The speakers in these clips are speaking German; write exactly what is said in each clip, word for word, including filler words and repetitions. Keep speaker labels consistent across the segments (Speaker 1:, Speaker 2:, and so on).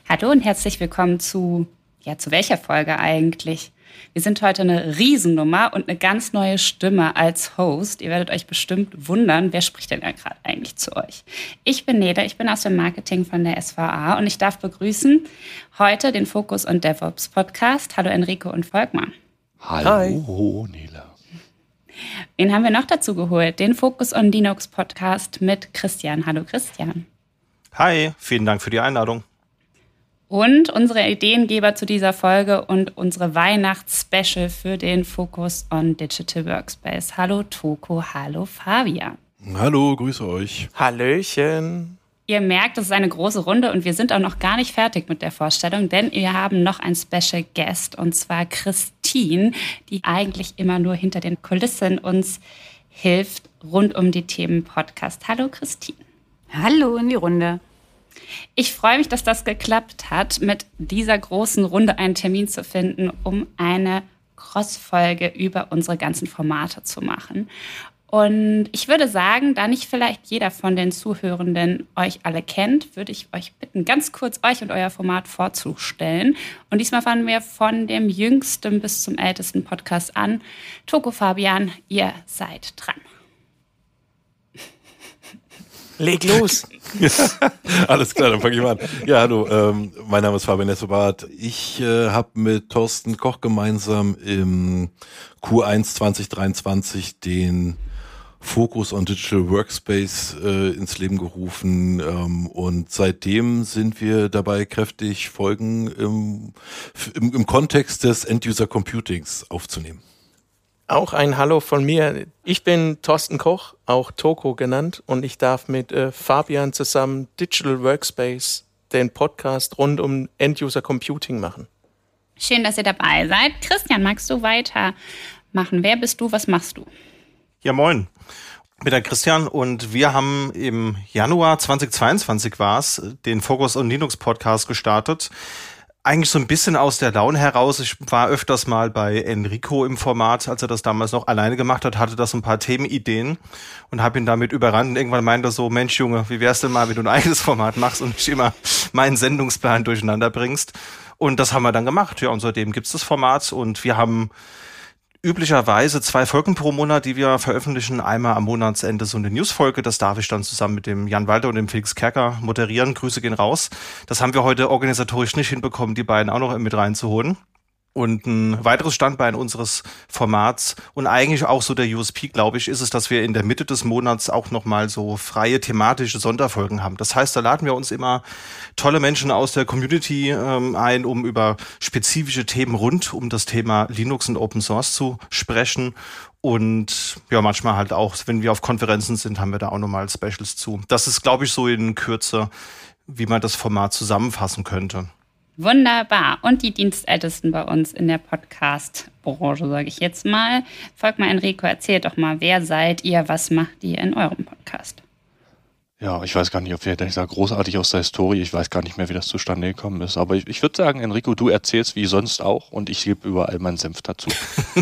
Speaker 1: Hallo und herzlich willkommen zu, ja, zu welcher Folge eigentlich? Wir sind heute eine Riesennummer und eine ganz neue Stimme als Host. Ihr werdet euch bestimmt wundern, wer spricht denn gerade eigentlich zu euch? Ich bin Nele, ich bin aus dem Marketing von der S V A und ich darf begrüßen heute den Focus on DevOps Podcast. Hallo Enrico und Volkmar.
Speaker 2: Hallo Nele.
Speaker 1: Wen haben wir noch dazu geholt? Den Focus on Linux Podcast mit Christian. Hallo Christian.
Speaker 3: Hi, vielen Dank für die Einladung.
Speaker 1: Und unsere Ideengeber zu dieser Folge und unsere Weihnachts-Special für den Focus on Digital Workspace. Hallo Toko, hallo Fabian.
Speaker 2: Hallo, grüße euch.
Speaker 4: Hallöchen.
Speaker 1: Ihr merkt, es ist eine große Runde und wir sind auch noch gar nicht fertig mit der Vorstellung, denn wir haben noch einen Special Guest und zwar Christine, die eigentlich immer nur hinter den Kulissen uns hilft rund um die Themen Podcast. Hallo Christine.
Speaker 5: Hallo in die Runde.
Speaker 1: Ich freue mich, dass das geklappt hat, mit dieser großen Runde einen Termin zu finden, um eine Cross-Folge über unsere ganzen Formate zu machen. Und ich würde sagen, da nicht vielleicht jeder von den Zuhörenden euch alle kennt, würde ich euch bitten, ganz kurz euch und euer Format vorzustellen. Und diesmal fangen wir von dem jüngsten bis zum ältesten Podcast an. Toko, Fabian, ihr seid dran.
Speaker 4: Leg los.
Speaker 2: Alles klar, dann fange ich mal an. Ja, hallo, ähm, mein Name ist Fabian Essobart. Ich äh, habe mit Thorsten Koch gemeinsam im Q eins zwanzig dreiundzwanzig den Focus on Digital Workspace äh, ins Leben gerufen ähm, und seitdem sind wir dabei, kräftig Folgen im, im, im Kontext des End-User Computings aufzunehmen.
Speaker 4: Auch ein Hallo von mir. Ich bin Thorsten Koch, auch Toko genannt, und ich darf mit äh, Fabian zusammen Digital Workspace, den Podcast rund um End-User Computing machen.
Speaker 1: Schön, dass ihr dabei seid. Christian, magst du weitermachen? Wer bist du? Was machst du?
Speaker 3: Ja, moin. Ich bin der Christian und wir haben im Januar zweitausendzweiundzwanzig war es, den Focus on Linux Podcast gestartet. Eigentlich so ein bisschen aus der Laune heraus. Ich war öfters mal bei Enrico im Format, als er das damals noch alleine gemacht hat, hatte das ein paar Themenideen und habe ihn damit überrannt. Und irgendwann meinte er so, Mensch Junge, wie wär's denn mal, wenn du ein eigenes Format machst und nicht immer meinen Sendungsplan durcheinander bringst. Und das haben wir dann gemacht. Ja, und seitdem gibt's das Format und wir haben üblicherweise zwei Folgen pro Monat, die wir veröffentlichen. Einmal am Monatsende so eine Newsfolge. Das darf ich dann zusammen mit dem Jan Walter und dem Felix Kerker moderieren. Grüße gehen raus. Das haben wir heute organisatorisch nicht hinbekommen, die beiden auch noch mit reinzuholen. Und ein weiteres Standbein unseres Formats und eigentlich auch so der U S P, glaube ich, ist es, dass wir in der Mitte des Monats auch nochmal so freie thematische Sonderfolgen haben. Das heißt, da laden wir uns immer tolle Menschen aus der Community ähm, ein, um über spezifische Themen rund um das Thema Linux und Open Source zu sprechen. Und ja, manchmal halt auch, wenn wir auf Konferenzen sind, haben wir da auch nochmal Specials zu. Das ist, glaube ich, so in Kürze, wie man das Format zusammenfassen könnte.
Speaker 1: Wunderbar. Und die Dienstältesten bei uns in der Podcast-Branche, sage ich jetzt mal. Volkmar, Enrico, erzählt doch mal, wer seid ihr, was macht ihr in eurem Podcast?
Speaker 2: Ja, ich weiß gar nicht, ob wir da großartig aus der Historie, ich weiß gar nicht mehr, wie das zustande gekommen ist. Aber ich, ich würde sagen, Enrico, du erzählst wie sonst auch und ich gebe überall meinen Senf dazu.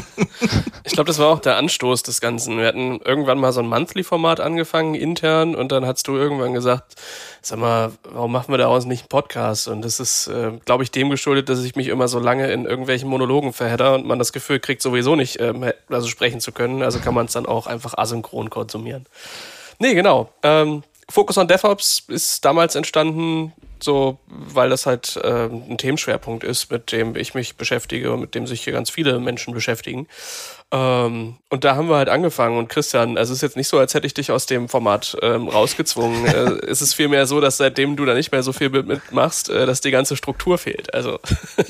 Speaker 6: Ich glaube, das war auch der Anstoß des Ganzen. Wir hatten irgendwann mal so ein Monthly-Format angefangen, intern, und dann hast du irgendwann gesagt, sag mal, warum machen wir daraus nicht einen Podcast? Und das ist, äh, glaube ich, dem geschuldet, dass ich mich immer so lange in irgendwelchen Monologen verhedder und man das Gefühl kriegt, sowieso nicht ähm, also sprechen zu können. Also kann man es dann auch einfach asynchron konsumieren. Nee, genau. Ähm, Focus on DevOps ist damals entstanden, so, weil das halt äh, ein Themenschwerpunkt ist, mit dem ich mich beschäftige und mit dem sich hier ganz viele Menschen beschäftigen. Ähm, und da haben wir halt angefangen. Und Christian, also es ist jetzt nicht so, als hätte ich dich aus dem Format ähm, rausgezwungen. äh, es ist vielmehr so, dass seitdem du da nicht mehr so viel mitmachst, äh, dass die ganze Struktur fehlt. Also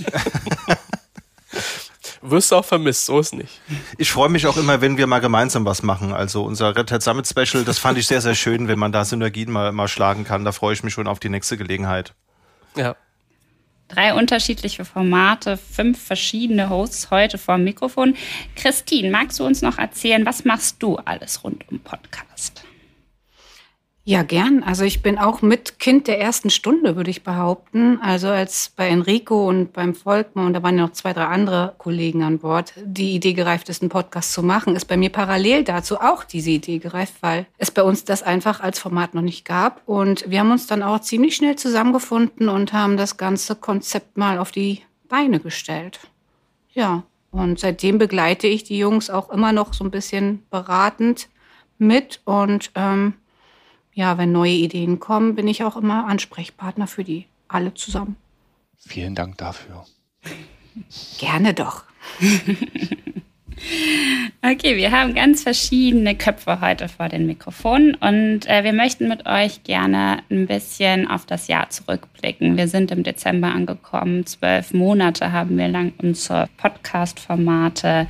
Speaker 6: wirst du auch vermisst, so ist nicht.
Speaker 3: Ich freue mich auch immer, wenn wir mal gemeinsam was machen. Also unser Red Hat Summit Special, das fand ich sehr, sehr schön, wenn man da Synergien mal, mal schlagen kann. Da freue ich mich schon auf die nächste Gelegenheit.
Speaker 6: Ja.
Speaker 1: Drei unterschiedliche Formate, fünf verschiedene Hosts heute vor dem Mikrofon. Christine, magst du uns noch erzählen, was machst du alles rund um Podcast?
Speaker 5: Ja, gern. Also ich bin auch mit Kind der ersten Stunde, würde ich behaupten. Also als bei Enrico und beim Volkmar, und da waren ja noch zwei, drei andere Kollegen an Bord, die Idee gereift ist, einen Podcast zu machen, ist bei mir parallel dazu auch diese Idee gereift, weil es bei uns das einfach als Format noch nicht gab. Und wir haben uns dann auch ziemlich schnell zusammengefunden und haben das ganze Konzept mal auf die Beine gestellt. Ja, und seitdem begleite ich die Jungs auch immer noch so ein bisschen beratend mit und ähm, ja, wenn neue Ideen kommen, bin ich auch immer Ansprechpartner für die alle zusammen.
Speaker 7: Vielen Dank dafür.
Speaker 5: Gerne doch.
Speaker 1: Okay, wir haben ganz verschiedene Köpfe heute vor den Mikrofonen und äh, wir möchten mit euch gerne ein bisschen auf das Jahr zurückblicken. Wir sind im Dezember angekommen. Zwölf Monate haben wir lang unsere Podcast-Formate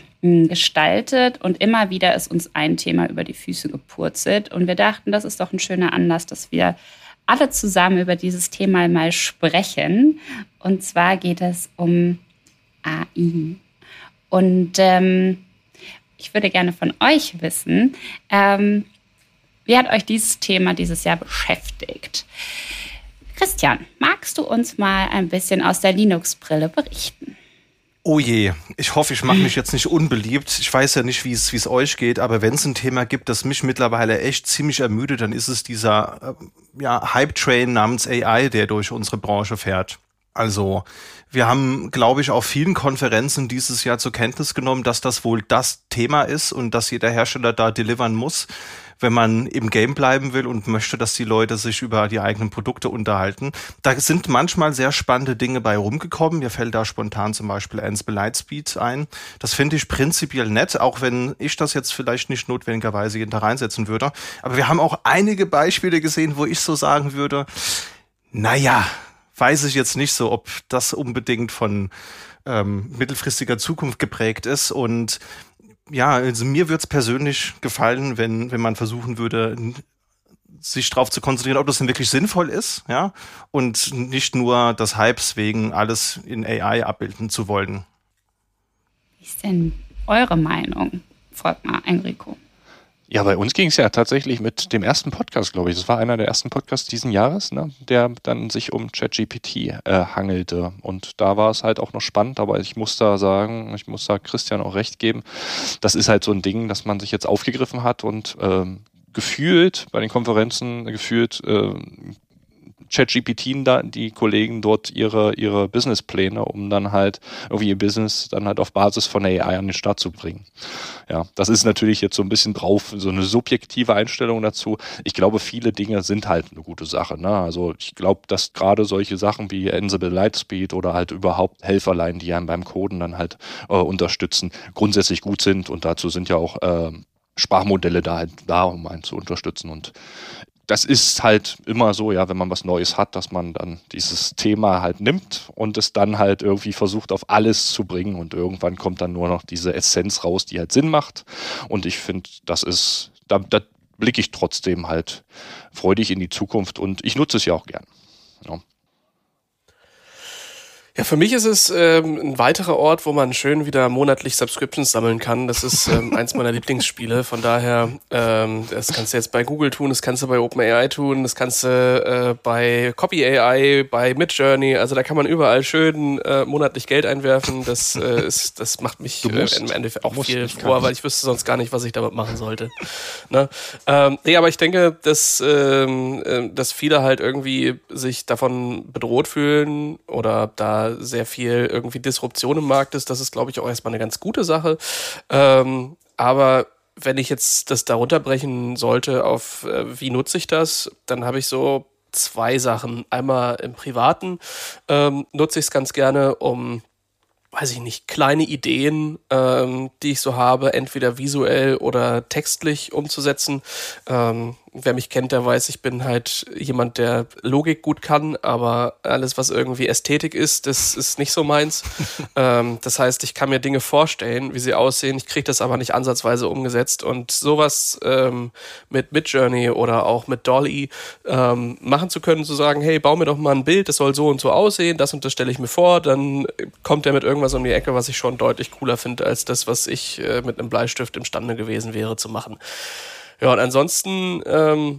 Speaker 1: gestaltet und immer wieder ist uns ein Thema über die Füße gepurzelt und wir dachten, das ist doch ein schöner Anlass, dass wir alle zusammen über dieses Thema mal sprechen. Und zwar geht es um A I. Und ähm, ich würde gerne von euch wissen, ähm, wie hat euch dieses Thema dieses Jahr beschäftigt? Christian, magst du uns mal ein bisschen aus der Linux-Brille berichten?
Speaker 3: Oh je, ich hoffe, ich mache mich jetzt nicht unbeliebt. Ich weiß ja nicht, wie es wie es euch geht, aber wenn es ein Thema gibt, das mich mittlerweile echt ziemlich ermüdet, dann ist es dieser äh, ja, Hype-Train namens A I, der durch unsere Branche fährt. Also wir haben, glaube ich, auf vielen Konferenzen dieses Jahr zur Kenntnis genommen, dass das wohl das Thema ist und dass jeder Hersteller da delivern muss, wenn man im Game bleiben will und möchte, dass die Leute sich über die eigenen Produkte unterhalten. Da sind manchmal sehr spannende Dinge bei rumgekommen. Mir fällt da spontan zum Beispiel Ansible Lightspeed ein. Das finde ich prinzipiell nett, auch wenn ich das jetzt vielleicht nicht notwendigerweise jeden Tag reinsetzen würde. Aber wir haben auch einige Beispiele gesehen, wo ich so sagen würde, naja, weiß ich jetzt nicht so, ob das unbedingt von ähm, mittelfristiger Zukunft geprägt ist. Und ja, also mir würde es persönlich gefallen, wenn wenn man versuchen würde, sich darauf zu konzentrieren, ob das denn wirklich sinnvoll ist, ja, und nicht nur des Hypes wegen alles in A I abbilden zu wollen.
Speaker 1: Wie ist denn eure Meinung, Volkmar, Enrico?
Speaker 7: Ja, bei uns ging es ja tatsächlich mit dem ersten Podcast, glaube ich. Das war einer der ersten Podcasts diesen Jahres, ne, der dann sich um ChatGPT äh, hangelte. Und da war es halt auch noch spannend, aber ich muss da sagen, ich muss da Christian auch recht geben, das ist halt so ein Ding, dass man sich jetzt aufgegriffen hat und ähm, gefühlt bei den Konferenzen, gefühlt äh, ChatGPT da die Kollegen dort ihre ihre Businesspläne, um dann halt irgendwie ihr Business dann halt auf Basis von A I an den Start zu bringen. Ja, das ist natürlich jetzt so ein bisschen drauf, so eine subjektive Einstellung dazu. Ich glaube, viele Dinge sind halt eine gute Sache, ne? Also ich glaube, dass gerade solche Sachen wie Ansible Lightspeed oder halt überhaupt Helferlein, die einen beim Coden dann halt äh, unterstützen, grundsätzlich gut sind und dazu sind ja auch äh, Sprachmodelle da halt da, um einen zu unterstützen. Und das ist halt immer so, ja, wenn man was Neues hat, dass man dann dieses Thema halt nimmt und es dann halt irgendwie versucht, auf alles zu bringen und irgendwann kommt dann nur noch diese Essenz raus, die halt Sinn macht. Und ich finde, das ist, da, da blicke ich trotzdem halt freudig in die Zukunft und ich nutze es ja auch gern. Ja.
Speaker 6: Ja, für mich ist es ähm, ein weiterer Ort, wo man schön wieder monatlich Subscriptions sammeln kann. Das ist ähm, eins meiner Lieblingsspiele. Von daher, ähm, das kannst du jetzt bei Google tun, das kannst du bei OpenAI tun, das kannst du äh, bei Copy A I, bei Midjourney. Also da kann man überall schön äh, monatlich Geld einwerfen. Das äh, ist, das macht mich äh, im Endeffekt auch viel froher, weil ich wüsste sonst gar nicht, was ich damit machen sollte. Ne? Ähm, nee, aber ich denke, dass, ähm, äh, dass viele halt irgendwie sich davon bedroht fühlen oder da sehr viel irgendwie Disruption im Markt ist. Das ist, glaube ich, auch erstmal eine ganz gute Sache. Ähm, aber wenn ich jetzt das da runterbrechen sollte auf, äh, wie nutze ich das, dann habe ich so zwei Sachen. Einmal im Privaten ähm, nutze ich es ganz gerne, um, weiß ich nicht, kleine Ideen, ähm, die ich so habe, entweder visuell oder textlich umzusetzen. Ähm, wer mich kennt, der weiß, ich bin halt jemand, der Logik gut kann, aber alles, was irgendwie Ästhetik ist, das ist nicht so meins. ähm, das heißt, ich kann mir Dinge vorstellen, wie sie aussehen, ich kriege das aber nicht ansatzweise umgesetzt und sowas ähm, mit Midjourney oder auch mit Dolly ähm, machen zu können, zu sagen, hey, bau mir doch mal ein Bild, das soll so und so aussehen, das und das stelle ich mir vor, dann kommt er mit irgendwas um die Ecke, was ich schon deutlich cooler finde, als das, was ich äh, mit einem Bleistift imstande gewesen wäre zu machen. Ja, und ansonsten ähm,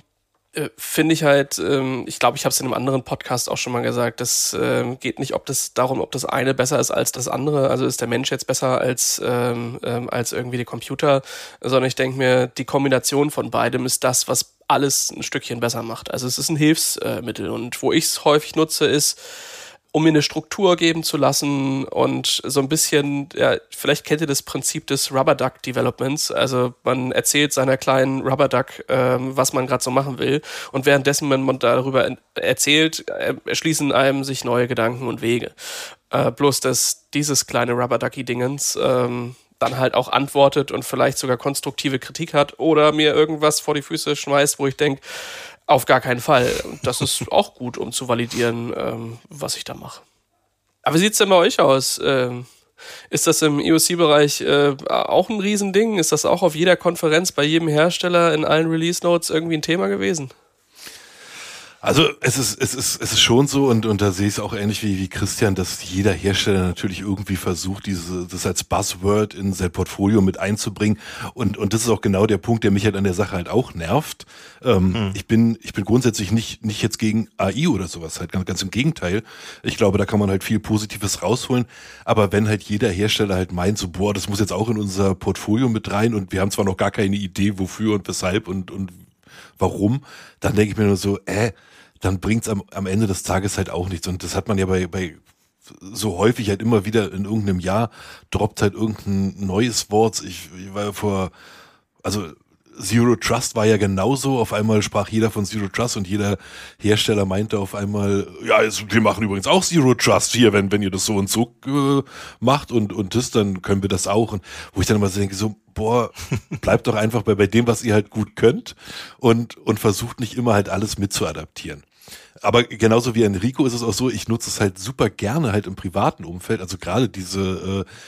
Speaker 6: Finde ich halt, ähm, ich glaube, ich habe es in einem anderen Podcast auch schon mal gesagt, das ähm, geht nicht ob das darum, ob das eine besser ist als das andere, also ist der Mensch jetzt besser als, ähm, ähm, als irgendwie der Computer, sondern ich denke mir, die Kombination von beidem ist das, was alles ein Stückchen besser macht. Also es ist ein Hilfsmittel und wo ich es häufig nutze, ist, um mir eine Struktur geben zu lassen und so ein bisschen, ja, vielleicht kennt ihr das Prinzip des Rubber Duck Developments. Also man erzählt seiner kleinen Rubber Duck, ähm, was man gerade so machen will. Und währenddessen, wenn man darüber erzählt, äh, erschließen einem sich neue Gedanken und Wege. Äh, bloß, dass dieses kleine Rubber Ducky-Dingens ähm, dann halt auch antwortet und vielleicht sogar konstruktive Kritik hat oder mir irgendwas vor die Füße schmeißt, wo ich denke, auf gar keinen Fall. Das ist auch gut, um zu validieren, ähm, was ich da mache. Aber wie sieht es denn bei euch aus? Ähm, ist das im I O C-Bereich äh, auch ein Riesending? Ist das auch auf jeder Konferenz, bei jedem Hersteller, in allen Release-Notes irgendwie ein Thema gewesen?
Speaker 2: Also es ist, es ist, es ist schon so und, und da sehe ich es auch ähnlich wie, wie Christian, dass jeder Hersteller natürlich irgendwie versucht, diese, das als Buzzword in sein Portfolio mit einzubringen. Und, und das ist auch genau der Punkt, der mich halt an der Sache halt auch nervt. Ähm, hm. Ich bin, ich bin grundsätzlich nicht, nicht jetzt gegen A I oder sowas, halt ganz, ganz im Gegenteil. Ich glaube, da kann man halt viel Positives rausholen. Aber wenn halt jeder Hersteller halt meint, so, boah, das muss jetzt auch in unser Portfolio mit rein und wir haben zwar noch gar keine Idee, wofür und weshalb und, und warum, dann denke ich mir nur so, äh, dann bringt's am, am Ende des Tages halt auch nichts. Und das hat man ja bei, bei so häufig halt immer wieder in irgendeinem Jahr, droppt halt irgendein neues Wort. Ich, ich war vor, also Zero Trust war ja genauso. Auf einmal sprach jeder von Zero Trust und jeder Hersteller meinte auf einmal, ja, wir machen übrigens auch Zero Trust hier, wenn, wenn ihr das so und so äh, macht und, und das, dann können wir das auch. Und wo ich dann immer so denke, so, boah, bleibt doch einfach bei, bei dem, was ihr halt gut könnt und, und versucht nicht immer halt alles mitzuadaptieren. Aber genauso wie Enrico ist es auch so, ich nutze es halt super gerne halt im privaten Umfeld, also gerade diese äh,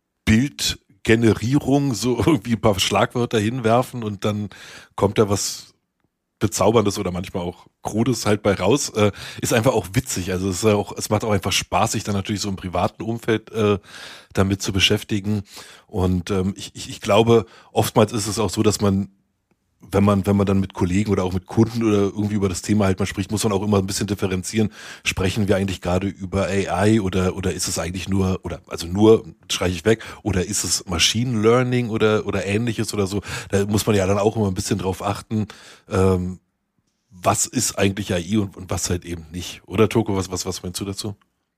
Speaker 2: Bildgenerierung, so irgendwie ein paar Schlagwörter hinwerfen und dann kommt da was Bezauberndes oder manchmal auch Krudes halt bei raus, äh, ist einfach auch witzig. Also es ist auch, es macht auch einfach Spaß, sich dann natürlich so im privaten Umfeld äh, damit zu beschäftigen. Und ähm, ich, ich, ich glaube, oftmals ist es auch so, dass man wenn man, wenn man dann mit Kollegen oder auch mit Kunden oder irgendwie über das Thema halt mal spricht, muss man auch immer ein bisschen differenzieren. Sprechen wir eigentlich gerade über A I oder, oder ist es eigentlich nur, oder, also nur, streiche ich weg, oder ist es Machine Learning oder, oder ähnliches oder so? Da muss man ja dann auch immer ein bisschen drauf achten, ähm, was ist eigentlich A I und, und was halt eben nicht. Oder Toko, was, was, was meinst du dazu?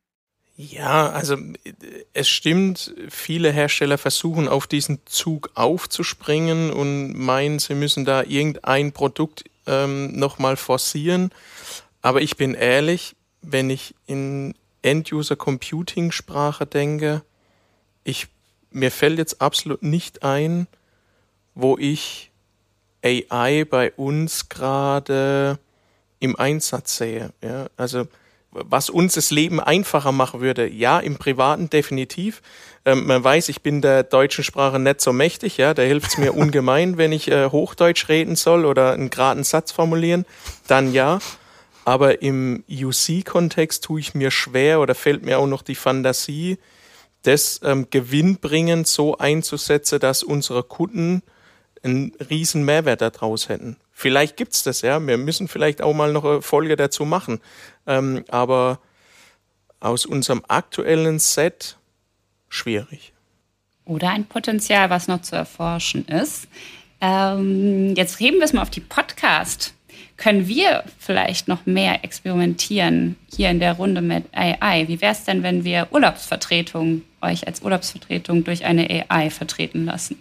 Speaker 4: Ja, also es stimmt, viele Hersteller versuchen auf diesen Zug aufzuspringen und meinen, sie müssen da irgendein Produkt ähm, nochmal forcieren. Aber ich bin ehrlich, wenn ich in End-User-Computing-Sprache denke, ich, mir fällt jetzt absolut nicht ein, wo ich A I bei uns gerade im Einsatz sehe. Ja, also was uns das Leben einfacher machen würde, ja, im Privaten definitiv. Ähm, man weiß, ich bin der deutschen Sprache nicht so mächtig, ja, da hilft es mir ungemein, wenn ich äh, Hochdeutsch reden soll oder einen geraden Satz formulieren, dann ja. Aber im U C-Kontext tue ich mir schwer oder fällt mir auch noch die Fantasie, das ähm, gewinnbringend so einzusetzen, dass unsere Kunden einen riesen Mehrwert daraus hätten. Vielleicht gibt's das, ja. Wir müssen vielleicht auch mal noch eine Folge dazu machen. Ähm, aber aus unserem aktuellen Set schwierig.
Speaker 1: Oder ein Potenzial, was noch zu erforschen ist. Ähm, jetzt heben wir es mal auf die Podcast. Können wir vielleicht noch mehr experimentieren hier in der Runde mit A I? Wie wäre es denn, wenn wir Urlaubsvertretung, euch als Urlaubsvertretung durch eine A I vertreten lassen?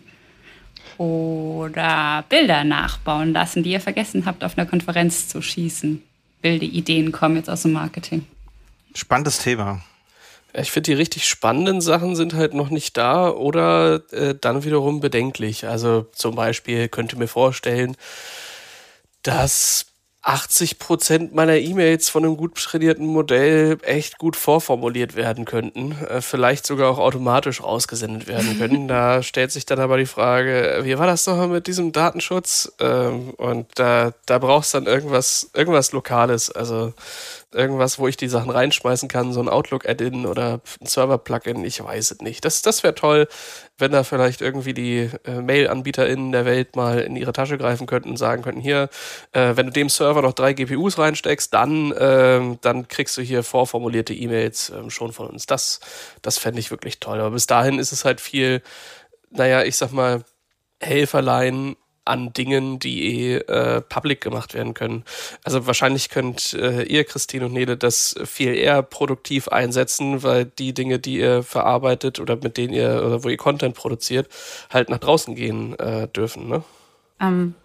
Speaker 1: Oder Bilder nachbauen lassen, die ihr vergessen habt, auf einer Konferenz zu schießen. Wilde Ideen kommen jetzt aus dem Marketing.
Speaker 3: Spannendes Thema.
Speaker 6: Ich finde, die richtig spannenden Sachen sind halt noch nicht da oder äh, dann wiederum bedenklich. Also zum Beispiel könnte mir vorstellen, dass achtzig Prozent meiner E-Mails von einem gut trainierten Modell echt gut vorformuliert werden könnten, äh, vielleicht sogar auch automatisch rausgesendet werden können. Da stellt sich dann aber die Frage, wie war das nochmal mit diesem Datenschutz? Ähm, und da, da brauchst du dann irgendwas, irgendwas Lokales. Also irgendwas, wo ich die Sachen reinschmeißen kann, so ein Outlook-Add-in oder ein Server-Plugin, ich weiß es nicht. Das, das wäre toll, wenn da vielleicht irgendwie die äh, Mail-AnbieterInnen der Welt mal in ihre Tasche greifen könnten und sagen könnten, hier, äh, wenn du dem Server noch drei G P Us reinsteckst, dann, äh, dann kriegst du hier vorformulierte E-Mails äh, schon von uns. Das, das fände ich wirklich toll. Aber bis dahin ist es halt viel, naja, ich sag mal, Helferlein an Dingen, die eh äh, public gemacht werden können. Also wahrscheinlich könnt äh, ihr, Christine und Nele, das viel eher produktiv einsetzen, weil die Dinge, die ihr verarbeitet oder mit denen ihr, oder wo ihr Content produziert, halt nach draußen gehen äh, dürfen, ne?
Speaker 5: Ähm,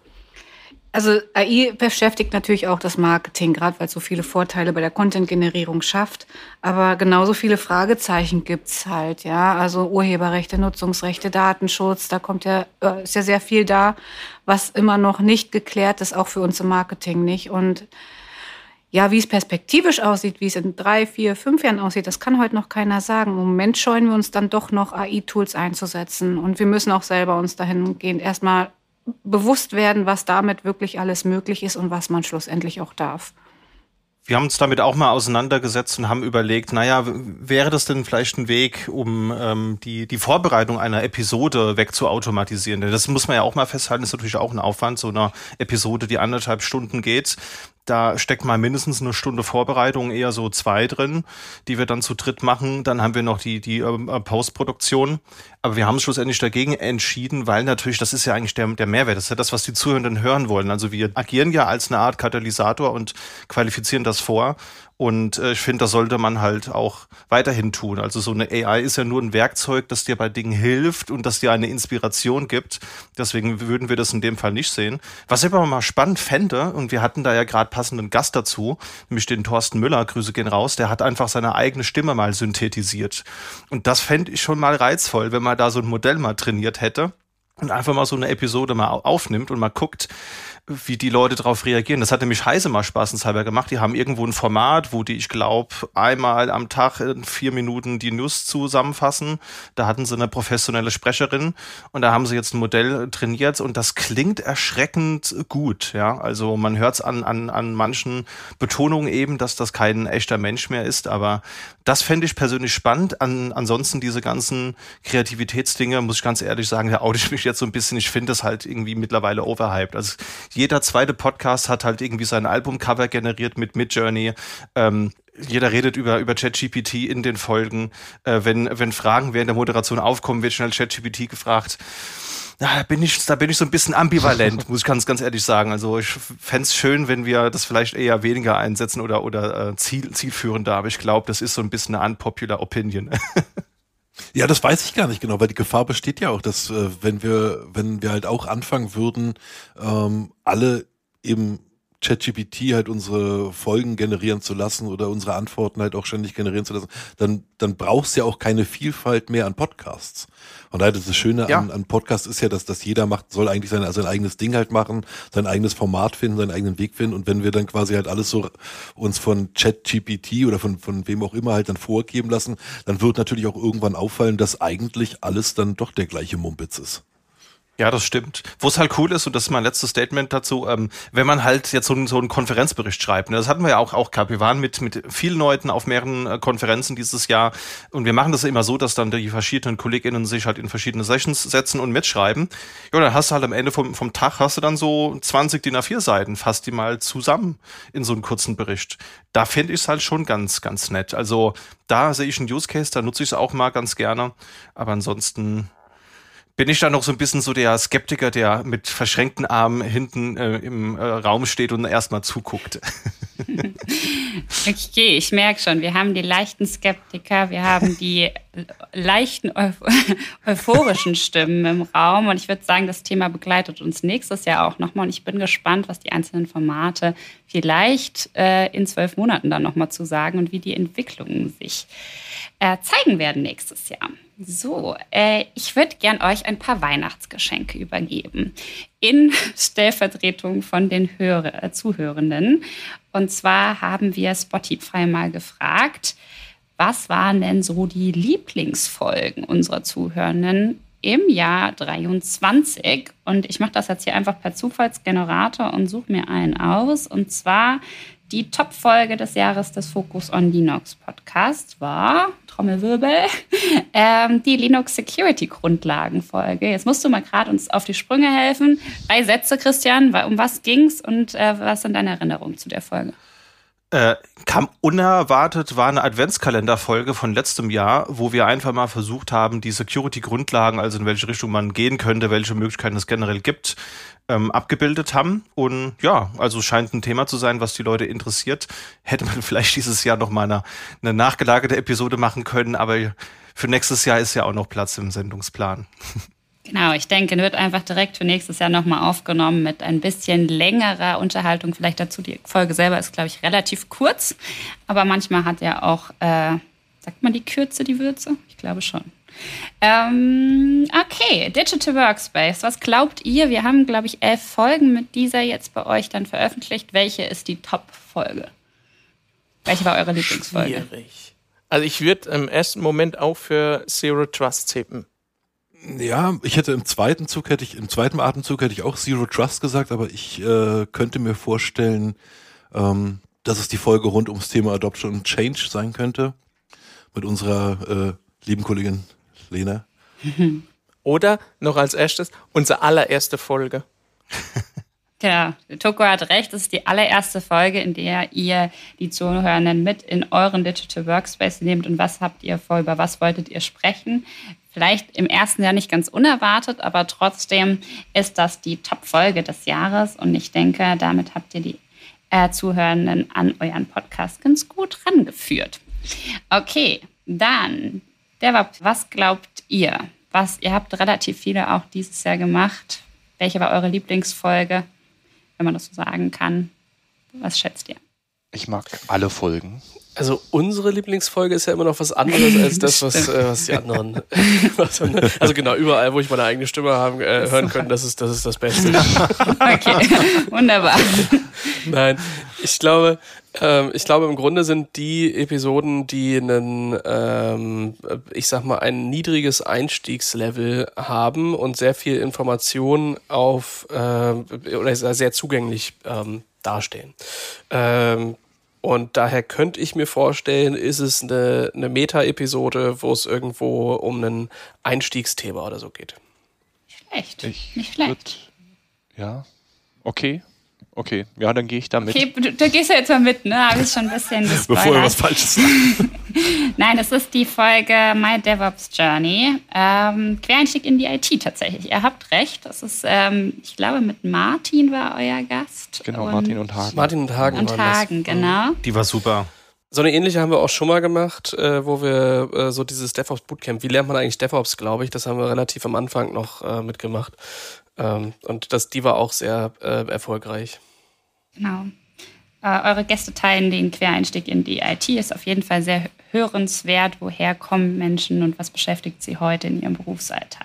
Speaker 5: also A I beschäftigt natürlich auch das Marketing, gerade weil es so viele Vorteile bei der Content-Generierung schafft. Aber genauso viele Fragezeichen gibt's halt, ja. Also Urheberrechte, Nutzungsrechte, Datenschutz, da kommt ja, äh, ist ja sehr viel da, was immer noch nicht geklärt ist, auch für uns im Marketing nicht. Und ja, wie es perspektivisch aussieht, wie es in drei, vier, fünf Jahren aussieht, das kann heute noch keiner sagen. Im Moment scheuen wir uns dann doch noch A I-Tools einzusetzen. Und wir müssen auch selber uns dahingehend erstmal bewusst werden, was damit wirklich alles möglich ist und was man schlussendlich auch darf.
Speaker 3: Wir haben uns damit auch mal auseinandergesetzt und haben überlegt, naja, wäre das denn vielleicht ein Weg, um ähm, die die Vorbereitung einer Episode wegzuautomatisieren? Denn das muss man ja auch mal festhalten, ist natürlich auch ein Aufwand, so eine Episode, die anderthalb Stunden geht. Da steckt mal mindestens eine Stunde Vorbereitung, eher so zwei drin, die wir dann zu dritt machen. Dann haben wir noch die die äh, Postproduktion. Aber wir haben uns schlussendlich dagegen entschieden, weil natürlich, das ist ja eigentlich der, der Mehrwert. Das ist ja das, was die Zuhörenden hören wollen. Also wir agieren ja als eine Art Katalysator und qualifizieren das vor. Und äh, ich finde, das sollte man halt auch weiterhin tun. Also so eine A I ist ja nur ein Werkzeug, das dir bei Dingen hilft und das dir eine Inspiration gibt. Deswegen würden wir das in dem Fall nicht sehen. Was ich aber mal spannend fände, und wir hatten da ja gerade passenden Gast dazu, nämlich den Thorsten Müller, Grüße gehen raus, der hat einfach seine eigene Stimme mal synthetisiert. Und das fände ich schon mal reizvoll, wenn man da so ein Modell mal trainiert hätte und einfach mal so eine Episode mal aufnimmt und mal guckt, wie die Leute darauf reagieren. Das hat nämlich Heise mal spaßenshalber gemacht. Die haben irgendwo ein Format, wo die, ich glaube, einmal am Tag in vier Minuten die News zusammenfassen. Da hatten sie eine professionelle Sprecherin und da haben sie jetzt ein Modell trainiert und das klingt erschreckend gut. Ja, also man hört es an, an, an manchen Betonungen eben, dass das kein echter Mensch mehr ist, aber das fände ich persönlich spannend. An, ansonsten diese ganzen Kreativitätsdinge, muss ich ganz ehrlich sagen, da oute ich mich jetzt so ein bisschen. Ich finde das halt irgendwie mittlerweile overhyped. Also jeder zweite Podcast hat halt irgendwie sein Albumcover generiert mit Midjourney. Ähm, jeder redet über über ChatGPT in den Folgen. Äh, wenn wenn Fragen während der Moderation aufkommen, wird schnell ChatGPT gefragt. Da bin ich, da bin ich so ein bisschen ambivalent, muss ich ganz, ganz ehrlich sagen. Also ich fände es schön, wenn wir das vielleicht eher weniger einsetzen oder oder äh, ziel, zielführender. Aber ich glaube, das ist so ein bisschen eine unpopular Opinion.
Speaker 2: Ja, das weiß ich gar nicht genau, weil die Gefahr besteht ja auch, dass äh, wenn wir wenn wir halt auch anfangen würden, ähm, alle eben ChatGPT halt unsere Folgen generieren zu lassen oder unsere Antworten halt auch ständig generieren zu lassen, dann dann brauchst du ja auch keine Vielfalt mehr an Podcasts. Von daher, das Schöne
Speaker 3: ja.
Speaker 2: an, an Podcasts ist ja, dass das jeder macht, soll eigentlich sein, sein eigenes Ding halt machen, sein eigenes Format finden, seinen eigenen Weg finden. Und wenn wir dann quasi halt alles so uns von ChatGPT oder von von wem auch immer halt dann vorgeben lassen, dann wird natürlich auch irgendwann auffallen, dass eigentlich alles dann doch der gleiche Mumpitz ist.
Speaker 3: Ja, das stimmt. Wo es halt cool ist, und das ist mein letztes Statement dazu, ähm, wenn man halt jetzt so, ein, so einen Konferenzbericht schreibt, ne, das hatten wir ja auch, auch gehabt. Wir waren mit, mit vielen Leuten auf mehreren äh, Konferenzen dieses Jahr und wir machen das immer so, dass dann die verschiedenen KollegInnen sich halt in verschiedene Sessions setzen und mitschreiben. Ja, dann hast du halt am Ende vom, vom Tag hast du dann so zwanzig D I N A vier Seiten, fasst die mal zusammen in so einen kurzen Bericht. Da finde ich es halt schon ganz, ganz nett. Also da sehe ich einen Use Case, da nutze ich es auch mal ganz gerne, aber ansonsten bin ich da noch so ein bisschen so der Skeptiker, der mit verschränkten Armen hinten äh, im äh, Raum steht und erstmal zuguckt.
Speaker 1: Okay, ich merke schon, wir haben die leichten Skeptiker, wir haben die leichten euph- euphorischen Stimmen im Raum und ich würde sagen, das Thema begleitet uns nächstes Jahr auch nochmal und ich bin gespannt, was die einzelnen Formate vielleicht äh, in zwölf Monaten dann nochmal zu sagen und wie die Entwicklungen sich äh, zeigen werden nächstes Jahr. So, äh, ich würde gern euch ein paar Weihnachtsgeschenke übergeben in Stellvertretung von den Hörer, äh, Zuhörenden. Und zwar haben wir Spotify mal gefragt, was waren denn so die Lieblingsfolgen unserer Zuhörenden im Jahr dreiundzwanzig. Und ich mache das jetzt hier einfach per Zufallsgenerator und suche mir einen aus. Und zwar die Top-Folge des Jahres des Focus on Linux Podcasts war, Trommelwirbel, ähm, die Linux Security Grundlagen-Folge. Jetzt musst du mal gerade uns auf die Sprünge helfen. Drei Sätze, Christian. Um was ging's und äh, was sind deine Erinnerungen zu der Folge?
Speaker 3: Äh, kam unerwartet, war eine Adventskalenderfolge von letztem Jahr, wo wir einfach mal versucht haben, die Security-Grundlagen, also in welche Richtung man gehen könnte, welche Möglichkeiten es generell gibt, ähm, abgebildet haben. Und ja, also scheint ein Thema zu sein, was die Leute interessiert. Hätte man vielleicht dieses Jahr noch mal eine, eine nachgelagerte Episode machen können, aber für nächstes Jahr ist ja auch noch Platz im Sendungsplan.
Speaker 1: Genau, ich denke, wird einfach direkt für nächstes Jahr nochmal aufgenommen mit ein bisschen längerer Unterhaltung. Vielleicht dazu, die Folge selber ist, glaube ich, relativ kurz. Aber manchmal hat ja auch, äh, sagt man die Kürze, die Würze? Ich glaube schon. Ähm, okay, Digital Workspace. Was glaubt ihr? Wir haben, glaube ich, elf Folgen mit dieser jetzt bei euch dann veröffentlicht. Welche ist die Top-Folge? Welche war eure Lieblingsfolge?
Speaker 4: Schwierig. Also ich würde im ersten Moment auch für Zero Trust tippen.
Speaker 2: Ja, ich hätte im zweiten Zug, hätte ich, im zweiten Atemzug hätte ich auch Zero Trust gesagt, aber ich äh, könnte mir vorstellen, ähm, dass es die Folge rund ums Thema Adoption und Change sein könnte. Mit unserer äh, lieben Kollegin Lena.
Speaker 4: Oder noch als erstes unsere allererste Folge.
Speaker 1: Genau, Toko hat recht, das ist die allererste Folge, in der ihr die Zuhörenden mit in euren Digital Workspace nehmt. Und was habt ihr vor, über was wolltet ihr sprechen? Vielleicht im ersten Jahr nicht ganz unerwartet, aber trotzdem ist das die Top-Folge des Jahres. Und ich denke, damit habt ihr die äh, Zuhörenden an euren Podcast ganz gut rangeführt. Okay, dann, DevOps, was glaubt ihr? Was, ihr habt relativ viele auch dieses Jahr gemacht. Welche war eure Lieblingsfolge, wenn man das so sagen kann? Was schätzt ihr?
Speaker 7: Ich mag alle Folgen.
Speaker 6: Also unsere Lieblingsfolge ist ja immer noch was anderes als das, was, äh, was die anderen was, also genau, überall, wo ich meine eigene Stimme haben, äh, hören können, das ist, das ist das Beste.
Speaker 1: Okay, wunderbar.
Speaker 6: Nein, ich glaube, ähm, ich glaube im Grunde sind die Episoden, die einen, ähm, ich sag mal, ein niedriges Einstiegslevel haben und sehr viel Information auf, äh, oder sehr zugänglich ähm, dastehen. Ähm, Und daher könnte ich mir vorstellen, ist es eine, eine Meta-Episode, wo es irgendwo um ein Einstiegsthema oder so geht.
Speaker 1: Schlecht.
Speaker 7: Ich
Speaker 1: Nicht schlecht.
Speaker 7: Würd, ja, okay. Okay, ja, dann gehe ich da mit.
Speaker 1: Okay, du, du gehst ja jetzt mal mit, ne? Habe ich schon ein bisschen gespoilert.
Speaker 2: Bevor wir was Falsches sagen.
Speaker 1: Nein, das ist die Folge My DevOps Journey. Ähm, Quereinstieg in die I T tatsächlich. Ihr habt recht. Das ist, ähm, ich glaube, mit Martin war euer Gast.
Speaker 7: Genau,
Speaker 1: und
Speaker 7: Martin und Hagen.
Speaker 6: Martin und Hagen
Speaker 1: Und
Speaker 6: waren
Speaker 1: Hagen,
Speaker 6: das.
Speaker 1: genau.
Speaker 3: Die war super.
Speaker 6: So eine ähnliche haben wir auch schon mal gemacht, äh, wo wir äh, so dieses DevOps Bootcamp, wie lernt man eigentlich DevOps, glaube ich, das haben wir relativ am Anfang noch äh, mitgemacht. Ähm, und das, die war auch sehr äh, erfolgreich.
Speaker 1: Genau. Äh, eure Gäste teilen den Quereinstieg in die I T. Ist auf jeden Fall sehr hörenswert. Woher kommen Menschen und was beschäftigt sie heute in ihrem Berufsalltag?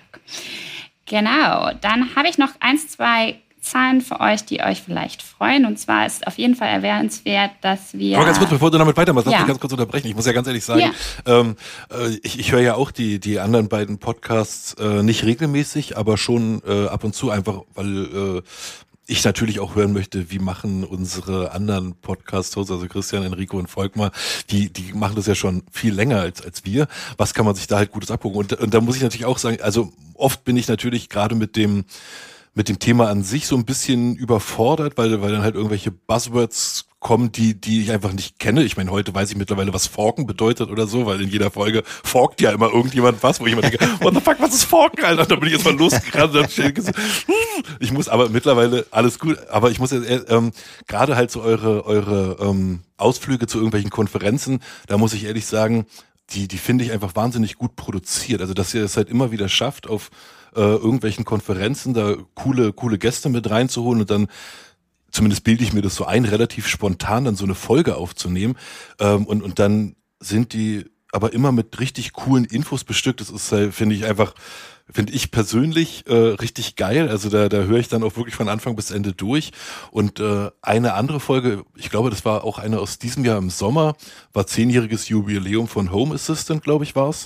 Speaker 1: Genau. Dann habe ich noch eins, zwei Zahlen für euch, die euch vielleicht freuen. Und zwar ist auf jeden Fall erwähnenswert, dass wir...
Speaker 2: Aber ganz kurz, bevor du damit weitermachst, lass
Speaker 1: Ja.
Speaker 2: mich ganz kurz unterbrechen. Ich muss ja ganz ehrlich sagen,
Speaker 1: Ja.
Speaker 2: ähm, äh, ich, ich höre ja auch die, die anderen beiden Podcasts äh, nicht regelmäßig, aber schon äh, ab und zu einfach, weil... Äh, ich natürlich auch hören möchte, wie machen unsere anderen Podcast-Hosts, also Christian, Enrico und Volkmar, die, die machen das ja schon viel länger als, als wir. Was kann man sich da halt Gutes abgucken? Und, und da muss ich natürlich auch sagen, also oft bin ich natürlich gerade mit dem, mit dem Thema an sich so ein bisschen überfordert, weil, weil dann halt irgendwelche Buzzwords kommen, die, die ich einfach nicht kenne. Ich meine, heute weiß ich mittlerweile, was Forken bedeutet oder so, weil in jeder Folge forkt ja immer irgendjemand was, wo ich immer denke, what the fuck, was ist Forken, Alter? Und dann bin ich jetzt mal losgerannt und hab schnell gesagt, ich muss aber mittlerweile alles gut, aber ich muss jetzt ähm, gerade halt so eure, eure ähm, Ausflüge zu irgendwelchen Konferenzen, da muss ich ehrlich sagen, die, die finde ich einfach wahnsinnig gut produziert. Also, dass ihr es halt immer wieder schafft, auf äh, irgendwelchen Konferenzen da coole, coole Gäste mit reinzuholen und dann, zumindest bilde ich mir das so ein, relativ spontan dann so eine Folge aufzunehmen. Ähm, und, und dann sind die aber immer mit richtig coolen Infos bestückt. Das ist, halt, finde ich einfach, finde ich persönlich äh, richtig geil. Also da, da höre ich dann auch wirklich von Anfang bis Ende durch. Und äh, eine andere Folge, ich glaube, das war auch eine aus diesem Jahr im Sommer, war zehnjähriges Jubiläum von Home Assistant, glaube ich, war es.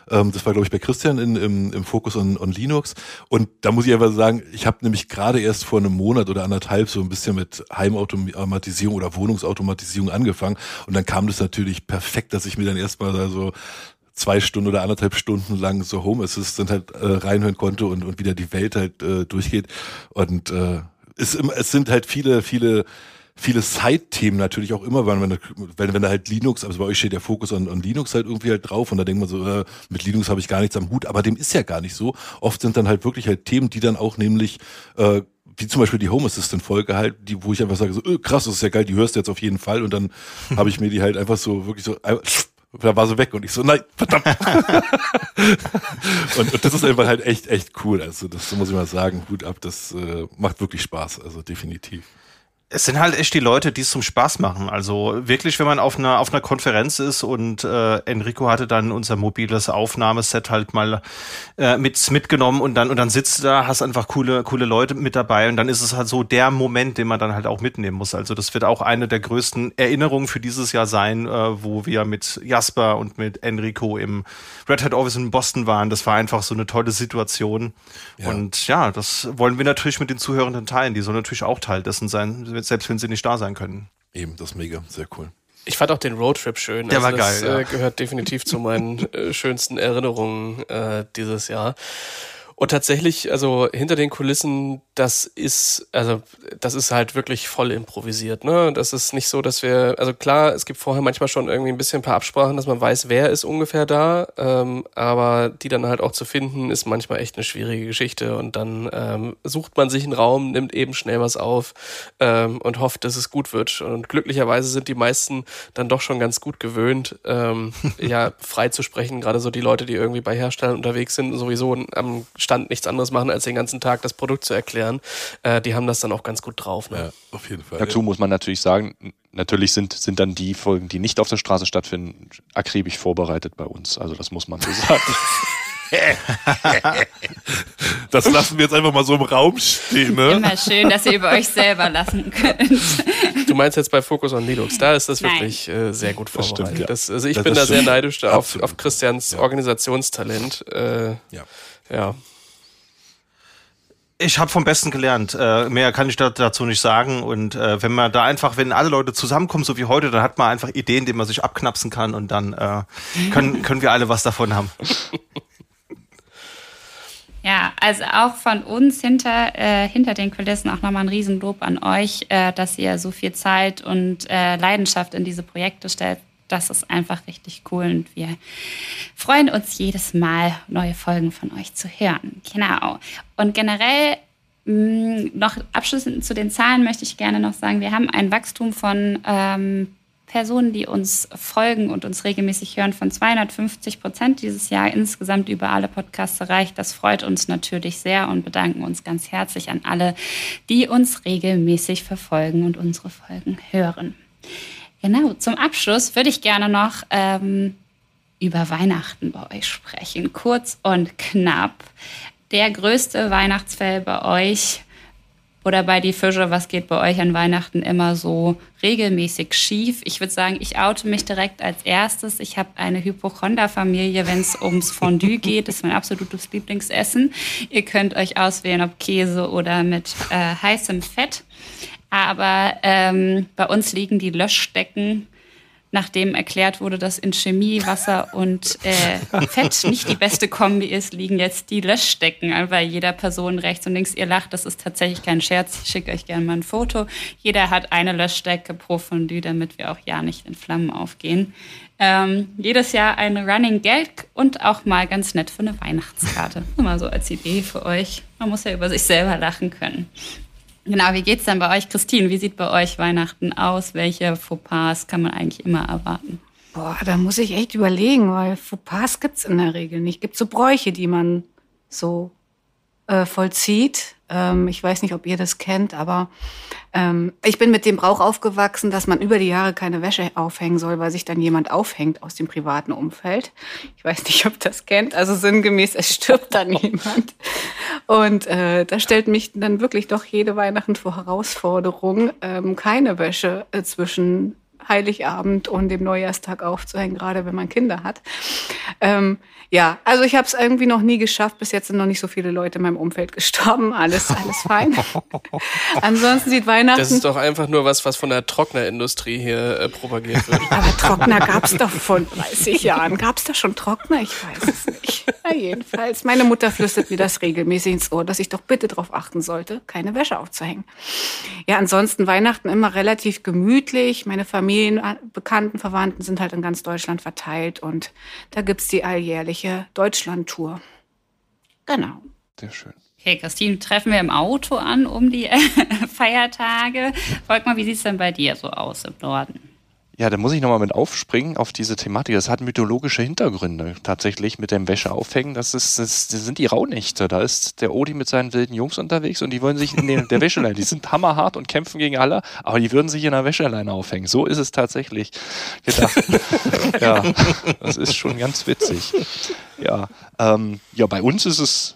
Speaker 2: Ähm, das war, glaube ich, bei Christian in, im, im Fokus on, on Linux. Und da muss ich einfach sagen, ich habe nämlich gerade erst vor einem Monat oder anderthalb so ein bisschen mit Heimautomatisierung oder Wohnungsautomatisierung angefangen. Und dann kam das natürlich perfekt, dass ich mir dann erstmal da so zwei Stunden oder anderthalb Stunden lang so Home Assistant halt äh, reinhören konnte und, und wieder die Welt halt äh, durchgeht. Und äh, es, es sind halt viele, viele viele Side-Themen natürlich auch immer, wenn, wenn, wenn, wenn da halt Linux, also bei euch steht der Fokus an, an Linux halt irgendwie halt drauf und da denkt man so, äh, mit Linux habe ich gar nichts am Hut, aber dem ist ja gar nicht so. Oft sind dann halt wirklich halt Themen, die dann auch nämlich, äh, wie zum Beispiel die Home Assistant-Folge halt, die, wo ich einfach sage, so, äh, krass, das ist ja geil, die hörst du jetzt auf jeden Fall und dann habe ich mir die halt einfach so, wirklich so, äh, da war sie weg und ich so, nein, verdammt. und, und das ist einfach halt echt, echt cool, also das muss ich mal sagen, Hut ab, das äh, macht wirklich Spaß, also definitiv.
Speaker 3: Es sind halt echt die Leute, die es zum Spaß machen. Also wirklich, wenn man auf einer auf einer Konferenz ist und äh, Enrico hatte dann unser mobiles Aufnahmeset halt mal äh, mit mitgenommen und dann und dann sitzt du da, hast einfach coole coole Leute mit dabei und dann ist es halt so der Moment, den man dann halt auch mitnehmen muss. Also das wird auch eine der größten Erinnerungen für dieses Jahr sein, äh, wo wir mit Jasper und mit Enrico im Red Hat Office in Boston waren. Das war einfach so eine tolle Situation. Ja. Und ja, das wollen wir natürlich mit den Zuhörenden teilen. Die sollen natürlich auch Teil dessen sein, selbst wenn sie nicht da sein können.
Speaker 2: Eben, das ist mega, sehr cool.
Speaker 6: Ich fand auch den Roadtrip schön.
Speaker 3: Der
Speaker 6: also
Speaker 3: war
Speaker 6: das,
Speaker 3: geil, ja.
Speaker 6: äh, gehört definitiv zu meinen äh, schönsten Erinnerungen äh, dieses Jahr. Und tatsächlich, also hinter den Kulissen, das ist, also das ist halt wirklich voll improvisiert, ne? Das ist nicht so, dass wir, also klar, es gibt vorher manchmal schon irgendwie ein bisschen ein paar Absprachen, dass man weiß, wer ist ungefähr da, ähm, aber die dann halt auch zu finden, ist manchmal echt eine schwierige Geschichte und dann ähm, sucht man sich einen Raum, nimmt eben schnell was auf ähm, und hofft, dass es gut wird. Und glücklicherweise sind die meisten dann doch schon ganz gut gewöhnt, ähm, ja, frei zu sprechen, gerade so die Leute, die irgendwie bei Herstellern unterwegs sind und sowieso am Stand nichts anderes machen, als den ganzen Tag das Produkt zu erklären. Äh, die haben das dann auch ganz gut drauf. Ne?
Speaker 2: Ja, auf jeden Fall.
Speaker 7: Dazu muss man natürlich sagen, natürlich sind, sind dann die Folgen, die nicht auf der Straße stattfinden, akribisch vorbereitet bei uns. Also das muss man so sagen.
Speaker 2: Das lassen wir jetzt einfach mal so im Raum stehen, ne?
Speaker 1: Immer schön, dass ihr über euch selber lassen könnt.
Speaker 6: Du meinst jetzt bei Focus on Linux, da ist das
Speaker 1: Nein.
Speaker 6: wirklich äh, sehr gut vorbereitet.
Speaker 2: Das stimmt, ja.
Speaker 6: das, also ich
Speaker 2: Das-
Speaker 6: bin
Speaker 2: das
Speaker 6: da sehr
Speaker 2: stimmt.
Speaker 6: neidisch da auf,
Speaker 2: Absolut.
Speaker 6: auf Christians
Speaker 2: Ja.
Speaker 6: Organisationstalent. Äh,
Speaker 2: Ja.
Speaker 6: ja.
Speaker 3: Ich habe vom Besten gelernt. Äh, mehr kann ich da, dazu nicht sagen. Und äh, wenn man da einfach, wenn alle Leute zusammenkommen, so wie heute, dann hat man einfach Ideen, die man sich abknapsen kann und dann äh, können, können wir alle was davon haben.
Speaker 1: Ja, also auch von uns hinter, äh, hinter den Kulissen auch nochmal ein Riesenlob an euch, äh, dass ihr so viel Zeit und äh, Leidenschaft in diese Projekte stellt. Das ist einfach richtig cool und wir freuen uns jedes Mal, neue Folgen von euch zu hören. Genau. Und generell mh, noch abschließend zu den Zahlen möchte ich gerne noch sagen, wir haben ein Wachstum von ähm, Personen, die uns folgen und uns regelmäßig hören, von zweihundertfünfzig Prozent dieses Jahr insgesamt über alle Podcasts erreicht. Das freut uns natürlich sehr und bedanken uns ganz herzlich an alle, die uns regelmäßig verfolgen und unsere Folgen hören. Genau, zum Abschluss würde ich gerne noch ähm, über Weihnachten bei euch sprechen. Kurz und knapp. Der größte Weihnachtsfell bei euch oder bei die Fische, was geht bei euch an Weihnachten immer so regelmäßig schief? Ich würde sagen, ich oute mich direkt als erstes. Ich habe eine Hypochonder-Familie, wenn es ums Fondue geht. Das ist mein absolutes Lieblingsessen. Ihr könnt euch auswählen, ob Käse oder mit äh, heißem Fett. Aber ähm, bei uns liegen die Löschdecken, nachdem erklärt wurde, dass in Chemie Wasser und äh, Fett nicht die beste Kombi ist, liegen jetzt die Löschdecken bei jeder Person rechts und links. Ihr lacht, das ist tatsächlich kein Scherz. Ich schicke euch gerne mal ein Foto. Jeder hat eine Löschdecke pro Fondue, damit wir auch ja nicht in Flammen aufgehen. Ähm, jedes Jahr ein Running Gag und auch mal ganz nett für eine Weihnachtskarte. Nur mal so als Idee für euch. Man muss ja über sich selber lachen können. Genau, wie geht's denn bei euch, Christine? Wie sieht bei euch Weihnachten aus? Welche Fauxpas kann man eigentlich immer erwarten?
Speaker 5: Boah, da muss ich echt überlegen, weil Fauxpas gibt's in der Regel nicht. Gibt so Bräuche, die man so äh, vollzieht. Ähm, ich weiß nicht, ob ihr das kennt, aber ähm, ich bin mit dem Brauch aufgewachsen, dass man über die Jahre keine Wäsche aufhängen soll, weil sich dann jemand aufhängt aus dem privaten Umfeld. Ich weiß nicht, ob das kennt. Also sinngemäß, es stirbt dann jemand. Und äh, das stellt mich dann wirklich doch jede Weihnachten vor Herausforderung, ähm, keine Wäsche äh, zwischen Heiligabend und dem Neujahrstag aufzuhängen, gerade wenn man Kinder hat. Ähm, ja, also ich habe es irgendwie noch nie geschafft. Bis jetzt sind noch nicht so viele Leute in meinem Umfeld gestorben. Alles, alles fein. Ansonsten sieht Weihnachten...
Speaker 6: Das ist doch einfach nur was, was von der Trocknerindustrie hier äh, propagiert wird.
Speaker 5: Aber Trockner gab es doch vor dreißig Jahren. Gab es da schon Trockner? Ich weiß es nicht. Na jedenfalls. Meine Mutter flüstert mir das regelmäßig ins Ohr, dass ich doch bitte darauf achten sollte, keine Wäsche aufzuhängen. Ja, ansonsten Weihnachten immer relativ gemütlich. Meine Familien, Bekannten, Verwandten sind halt in ganz Deutschland verteilt und da gibt's die alljährliche Deutschland-Tour. Genau.
Speaker 7: Sehr schön.
Speaker 1: Okay, Christine, treffen wir im Auto an um die äh, Feiertage. Volkmar, wie sieht's denn bei dir so aus im Norden?
Speaker 7: Ja, da muss ich nochmal mit aufspringen auf diese Thematik. Das hat mythologische Hintergründe tatsächlich mit dem Wäscheaufhängen. Das, ist, das, das sind die Rauhnächte. Da ist der Odi mit seinen wilden Jungs unterwegs und die wollen sich in den, der Wäscheleine, die sind hammerhart und kämpfen gegen alle, aber die würden sich in der Wäscheleine aufhängen. So ist es tatsächlich gedacht. Ja, das ist schon ganz witzig. Ja, ähm, ja, bei uns ist es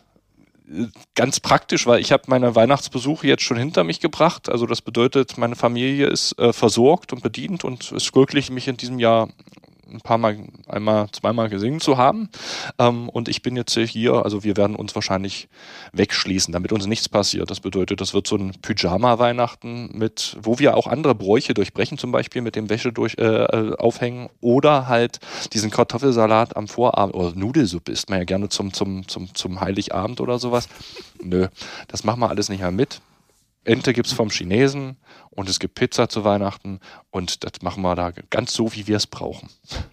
Speaker 7: ganz praktisch, weil ich habe meine Weihnachtsbesuche jetzt schon hinter mich gebracht. Also das bedeutet, meine Familie ist äh, versorgt und bedient und ist glücklich, mich in diesem Jahr ein paar Mal, einmal, zweimal gesehen zu haben. Ähm, und ich bin jetzt hier, also wir werden uns wahrscheinlich wegschließen, damit uns nichts passiert. Das bedeutet, das wird so ein Pyjama-Weihnachten mit, wo wir auch andere Bräuche durchbrechen, zum Beispiel mit dem Wäsche durch, äh, aufhängen oder halt diesen Kartoffelsalat am Vorabend oder Nudelsuppe isst man ja gerne zum, zum, zum, zum Heiligabend oder sowas. Nö, das machen wir alles nicht mehr mit. Ente gibt's vom Chinesen und es gibt Pizza zu Weihnachten und das machen wir da ganz so, wie wir es brauchen.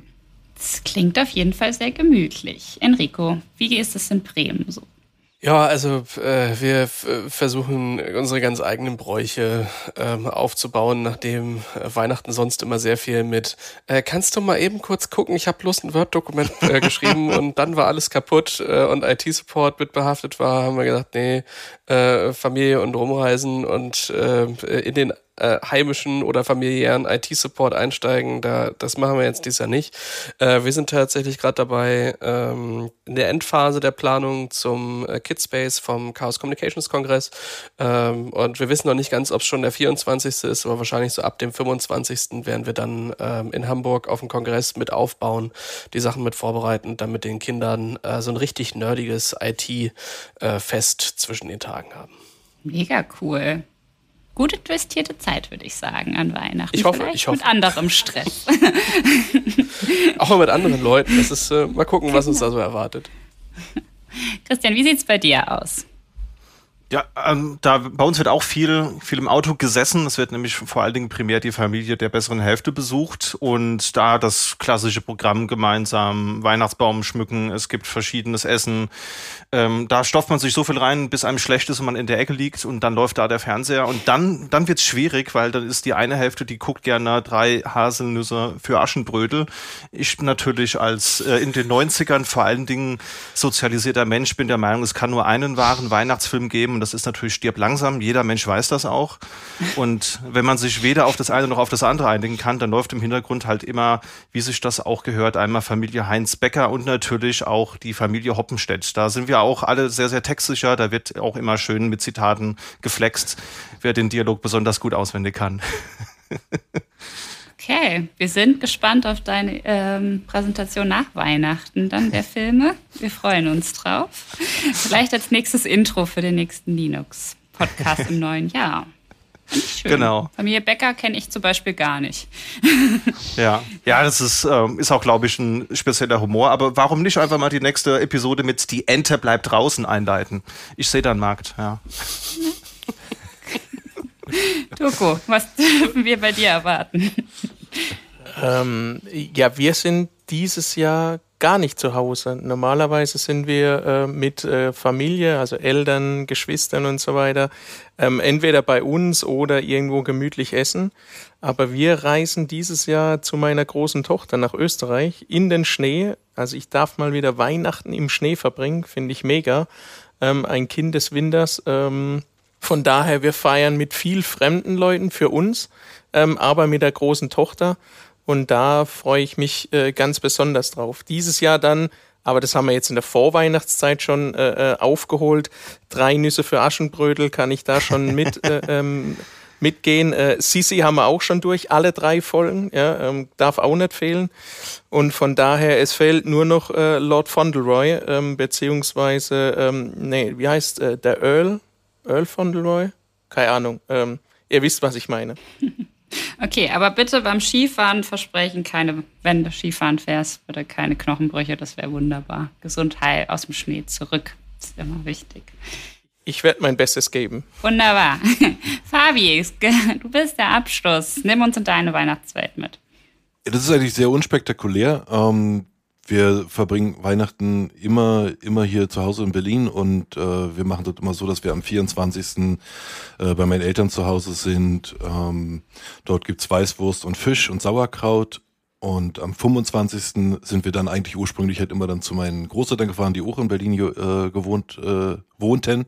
Speaker 1: Das klingt auf jeden Fall sehr gemütlich. Enrico, wie ist es in Bremen so?
Speaker 6: Ja, also äh, wir f- versuchen unsere ganz eigenen Bräuche ähm, aufzubauen, nachdem äh, Weihnachten sonst immer sehr viel mit äh, kannst du mal eben kurz gucken, ich habe bloß ein Word-Dokument äh, geschrieben und dann war alles kaputt äh, und I T-Support mit behaftet war, haben wir gesagt, nee, äh, Familie und rumreisen und äh, in den äh, heimischen oder familiären I T-Support einsteigen, da das machen wir jetzt dieses Jahr nicht. Äh, wir sind tatsächlich gerade dabei, ähm, in der Endphase der Planung zum äh, Kidspace vom Chaos Communications Kongress ähm, und wir wissen noch nicht ganz, ob es schon der vierundzwanzigste ist, aber wahrscheinlich so ab dem fünfundzwanzigsten werden wir dann ähm, in Hamburg auf dem Kongress mit aufbauen, die Sachen mit vorbereiten, dann mit den Kindern äh, so ein richtig nerdiges I T-Fest äh, zwischen den Tagen haben.
Speaker 1: Mega cool. Gut investierte Zeit, würde ich sagen, an Weihnachten.
Speaker 6: Ich hoffe,
Speaker 1: Vielleicht
Speaker 6: ich hoffe.
Speaker 1: mit anderem Stress.
Speaker 6: Auch mal mit anderen Leuten. Das ist, äh, mal gucken, was uns da so erwartet.
Speaker 1: Christian, wie sieht's bei dir aus?
Speaker 3: Ja, ähm, da bei uns wird auch viel, viel im Auto gesessen. Es wird nämlich vor allen Dingen primär die Familie der besseren Hälfte besucht und da das klassische Programm gemeinsam Weihnachtsbaum schmücken. Es gibt verschiedenes Essen. Ähm, da stopft man sich so viel rein, bis einem schlecht ist und man in der Ecke liegt und dann läuft da der Fernseher und dann, dann wird's schwierig, weil dann ist die eine Hälfte, die guckt gerne drei Haselnüsse für Aschenbrödel. Ich natürlich als äh, in den neunzigern vor allen Dingen sozialisierter Mensch bin der Meinung, es kann nur einen wahren Weihnachtsfilm geben. Und das ist natürlich Stirb langsam. Jeder Mensch weiß das auch. Und wenn man sich weder auf das eine noch auf das andere einigen kann, dann läuft im Hintergrund halt immer, wie sich das auch gehört, einmal Familie Heinz Becker und natürlich auch die Familie Hoppenstedt. Da sind wir auch alle sehr, sehr textsicher. Da wird auch immer schön mit Zitaten geflext, wer den Dialog besonders gut auswendig kann.
Speaker 1: Okay, wir sind gespannt auf deine ähm, Präsentation nach Weihnachten dann der Filme. Wir freuen uns drauf. Vielleicht als nächstes Intro für den nächsten Linux-Podcast im neuen Jahr. Finde ich schön.
Speaker 3: Genau.
Speaker 1: Familie Becker kenne ich zum Beispiel gar nicht.
Speaker 3: Ja, ja, das ist, ähm, ist auch, glaube ich, ein spezieller Humor. Aber warum nicht einfach mal die nächste Episode mit Die Ente bleibt draußen einleiten? Ich sehe da einen Markt, ja.
Speaker 1: Toko, was dürfen wir bei dir erwarten?
Speaker 4: Ähm, ja, wir sind dieses Jahr gar nicht zu Hause. Normalerweise sind wir äh, mit äh, Familie, also Eltern, Geschwistern und so weiter, ähm, entweder bei uns oder irgendwo gemütlich essen. Aber wir reisen dieses Jahr zu meiner großen Tochter nach Österreich in den Schnee. Also ich darf mal wieder Weihnachten im Schnee verbringen, finde ich mega. Ähm, ein Kind des Winters. Ähm, von daher, wir feiern mit viel fremden Leuten für uns, ähm, aber mit der großen Tochter. Und da freue ich mich äh, ganz besonders drauf. Dieses Jahr dann, aber das haben wir jetzt in der Vorweihnachtszeit schon äh, aufgeholt, drei Nüsse für Aschenbrödel kann ich da schon mit äh, ähm, mitgehen. Äh, Sisi haben wir auch schon durch, alle drei Folgen, ja, ähm, darf auch nicht fehlen. Und von daher, es fehlt nur noch äh, Lord Fauntleroy, ähm, beziehungsweise, ähm, nee, wie heißt äh, der Earl? Earl Fauntleroy? Keine Ahnung. Ähm, ihr wisst, was ich meine.
Speaker 1: Okay, aber bitte beim Skifahren versprechen keine, wenn du Skifahren fährst, bitte keine Knochenbrüche, das wäre wunderbar. Gesund heil aus dem Schnee zurück, das ist immer wichtig.
Speaker 4: Ich werde mein Bestes geben.
Speaker 1: Wunderbar. Fabi, du bist der Abschluss. Nimm uns in deine Weihnachtswelt mit.
Speaker 2: Das ist eigentlich sehr unspektakulär. Ähm, wir verbringen Weihnachten immer, immer hier zu Hause in Berlin und äh, wir machen das immer so, dass wir am vierundzwanzigsten Äh, bei meinen Eltern zu Hause sind. Ähm, dort gibt's Weißwurst und Fisch und Sauerkraut. Und am fünfundzwanzigsten sind wir dann eigentlich ursprünglich halt immer dann zu meinen Großeltern gefahren, die auch in Berlin äh, gewohnt äh, wohnten.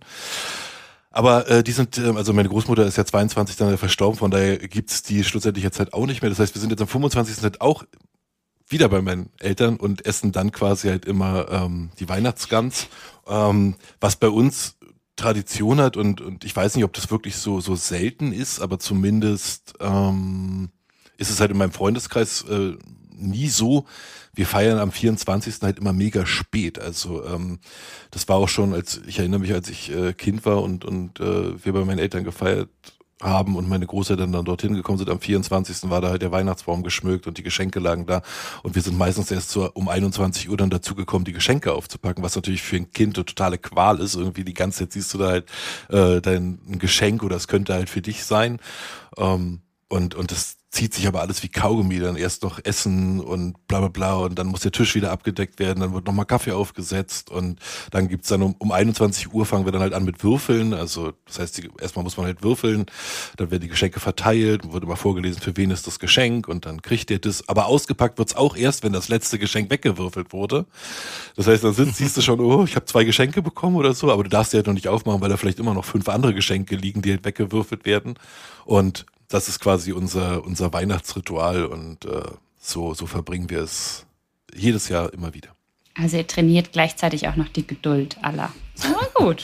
Speaker 2: Aber äh, die sind, äh, also meine Großmutter ist ja zweiundzwanzig dann verstorben, von daher gibt's die schlussendlich jetzt halt auch nicht mehr. Das heißt, wir sind jetzt am fünfundzwanzigsten halt auch wieder bei meinen Eltern und essen dann quasi halt immer ähm, die Weihnachtsgans, ähm, was bei uns Tradition hat und, und ich weiß nicht, ob das wirklich so, so selten ist, aber zumindest ähm, ist es halt in meinem Freundeskreis äh, nie so. Wir feiern am vierundzwanzigsten halt immer mega spät. Also ähm, das war auch schon, als ich erinnere mich, als ich äh, Kind war und und äh, wir bei meinen Eltern gefeiert haben und meine Großeltern dann dorthin gekommen sind. Am vierundzwanzigsten war da halt der Weihnachtsbaum geschmückt und die Geschenke lagen da. Und wir sind meistens erst so um einundzwanzig Uhr dann dazugekommen, die Geschenke aufzupacken, was natürlich für ein Kind eine totale Qual ist. Irgendwie die ganze Zeit siehst du da halt äh, dein ein Geschenk oder es könnte halt für dich sein. Ähm, und und das zieht sich aber alles wie Kaugummi, dann erst noch Essen und bla bla bla und dann muss der Tisch wieder abgedeckt werden, dann wird nochmal Kaffee aufgesetzt und dann gibt's dann um, um einundzwanzig Uhr fangen wir dann halt an mit Würfeln, also das heißt, die, erstmal muss man halt würfeln, dann werden die Geschenke verteilt, wird immer vorgelesen, für wen ist das Geschenk und dann kriegt ihr das, aber ausgepackt wird's auch erst, wenn das letzte Geschenk weggewürfelt wurde. Das heißt, dann sind, siehst du schon, oh, ich habe zwei Geschenke bekommen oder so, aber du darfst die halt noch nicht aufmachen, weil da vielleicht immer noch fünf andere Geschenke liegen, die halt weggewürfelt werden und das ist quasi unser unser Weihnachtsritual und äh, so so verbringen wir es jedes Jahr immer wieder.
Speaker 1: Also ihr trainiert gleichzeitig auch noch die Geduld aller. Aber gut.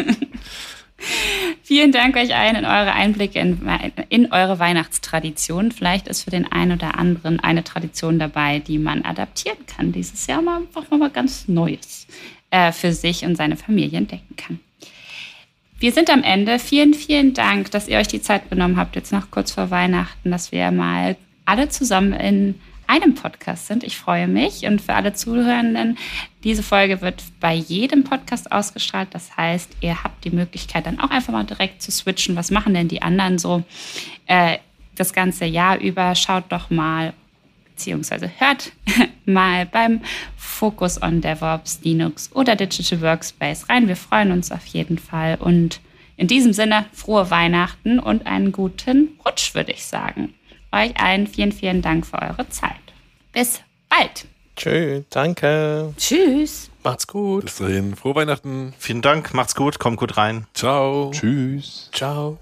Speaker 1: Vielen Dank euch allen in eure Einblicke in, in eure Weihnachtstradition. Vielleicht ist für den einen oder anderen eine Tradition dabei, die man adaptieren kann. Dieses Jahr mal einfach mal ganz Neues äh, für sich und seine Familie entdecken kann. Wir sind am Ende. Vielen, vielen Dank, dass ihr euch die Zeit genommen habt, jetzt noch kurz vor Weihnachten, dass wir mal alle zusammen in einem Podcast sind. Ich freue mich. Und für alle Zuhörenden, diese Folge wird bei jedem Podcast ausgestrahlt. Das heißt, ihr habt die Möglichkeit, dann auch einfach mal direkt zu switchen. Was machen denn die anderen so äh, das ganze Jahr über? Schaut doch mal, beziehungsweise hört mal beim Focus on DevOps, Linux oder Digital Workspace rein. Wir freuen uns auf jeden Fall. Und in diesem Sinne, frohe Weihnachten und einen guten Rutsch, würde ich sagen. Euch allen vielen, vielen Dank für eure Zeit. Bis bald.
Speaker 4: Tschö, danke.
Speaker 5: Tschüss.
Speaker 6: Macht's gut.
Speaker 2: Bis dahin, frohe Weihnachten.
Speaker 3: Vielen Dank, macht's gut, kommt gut rein.
Speaker 2: Ciao.
Speaker 7: Tschüss.
Speaker 6: Ciao.